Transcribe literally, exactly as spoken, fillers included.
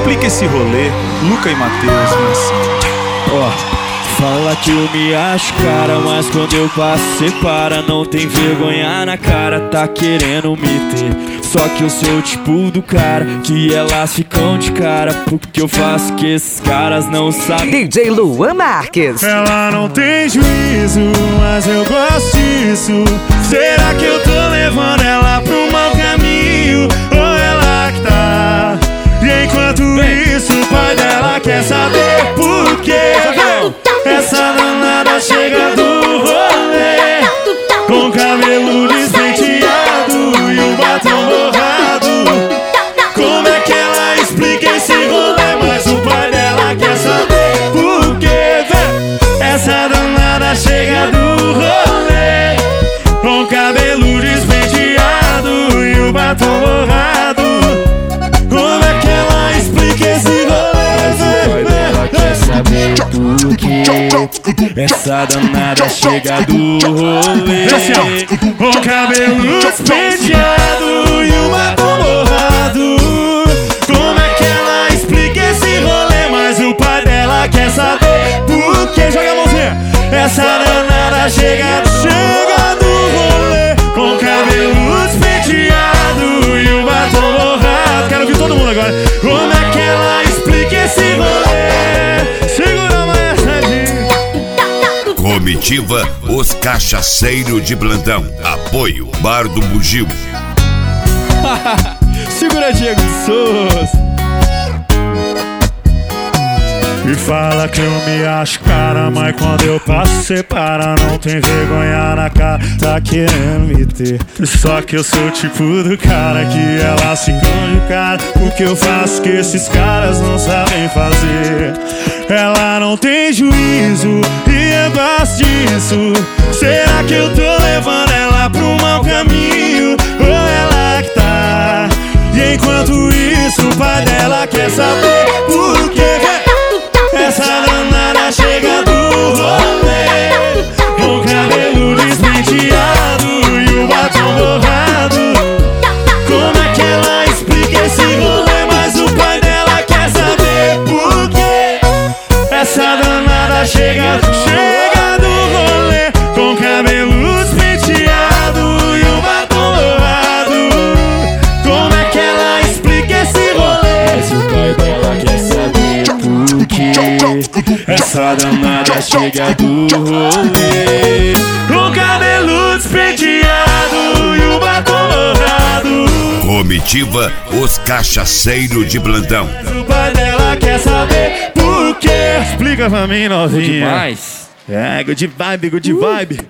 explica esse rolê, Luca e Matheus, mas... Ó, fala que eu me acho cara, mas quando eu passo cê para. Não tem vergonha na cara, tá querendo me ter. Só que eu sou o tipo do cara que elas ficam de cara, porque eu faço que esses caras não sabem. D J Luan Marques. Ela não tem juízo, mas eu gosto disso. Será que eu tô levando ela pro mau caminho? Ou ela que tá? E enquanto isso o pai dela quer saber por quê. Essa danada chega do rolê com cabelo despenteado e o batom borrado. Como é que ela explica esse rolê? Mas o pai dela quer saber por quê. Essa danada chega do rolê com cabelo despenteado e o batom borrado. Como é que ela explica esse rolê? Mas o pai dela quer saber por quê. Essa danada chega do rolê com cabelo despenteado e o batom borrado. Como é que ela explica esse rolê? Mas o pai dela quer saber por quê. Joga a mãozinha. Essa danada chega, chega do rolê com cabelo despenteado e o batom borrado. Quero ouvir todo mundo agora. Como é que ela explica esse rolê? Segura mais essa. Comitiva Os Cachaceiros de Plantão. Apoio Bar do Bugio. Segura Diego de Souza. E fala que eu me acho cara, mas quando eu passo cê para. Não tem vergonha na cara, tá querendo me ter. Só que eu sou o tipo do cara que ela se esconde o cara, porque eu faço que esses caras não sabem fazer. Ela não tem juízo e eu gosto disso. Será que eu tô levando ela pro mau caminho? Ou ela que tá? E enquanto isso o pai dela quer saber por quê. Essa danada chega do rolê com cabelo despenteado e o batom borrado. Como é que ela explica esse rolê? Mas o pai dela quer saber por quê. Essa danada chega, chega do rolê com cabelo despenteado e o batom borrado. Como é que ela explica esse rolê? Mas o pai dela quer saber por quê. Essa danada chega do rolê com cabelo despenteado e o batom borrado. Comitiva Os Cachaceiros de Plantão. O pai dela quer saber por quê. Explica pra mim, novinha. demais. É, good vibe, good vibe.